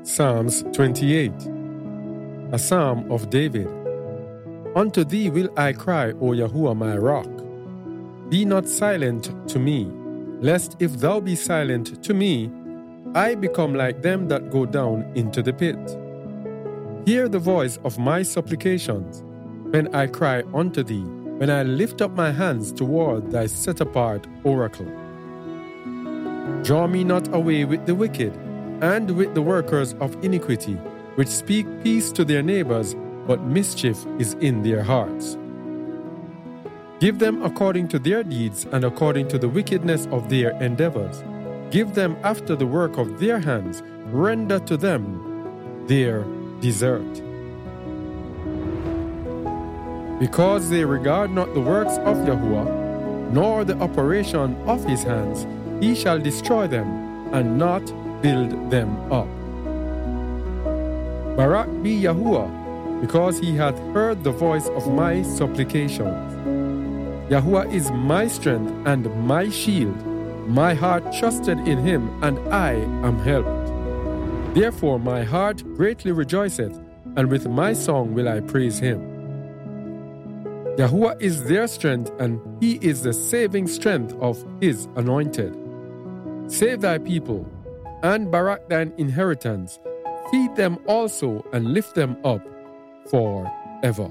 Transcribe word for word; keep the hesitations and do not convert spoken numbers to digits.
Psalms twenty-eight, a psalm of David. Unto thee will I cry, O Yahuwah my rock. Be not silent to me, lest if thou be silent to me, I become like them that go down into the pit. Hear the voice of my supplications, when I cry unto thee, when I lift up my hands toward thy set-apart oracle. Draw me not away with the wicked, and with the workers of iniquity, which speak peace to their neighbors, but mischief is in their hearts. Give them according to their deeds and according to the wickedness of their endeavors. Give them after the work of their hands. Render to them their desert. Because they regard not the works of Yahuwah, nor the operation of his hands, he shall destroy them, and not build them up. Barak be Yahuwah, because he hath heard the voice of my supplications. Yahuwah is my strength and my shield. My heart trusted in him, and I am helped. Therefore my heart greatly rejoiceth, and with my song will I praise him. Yahuwah is their strength, and he is the saving strength of his anointed. Save thy people, and Barak thine inheritance. Feed them also, and lift them up forever.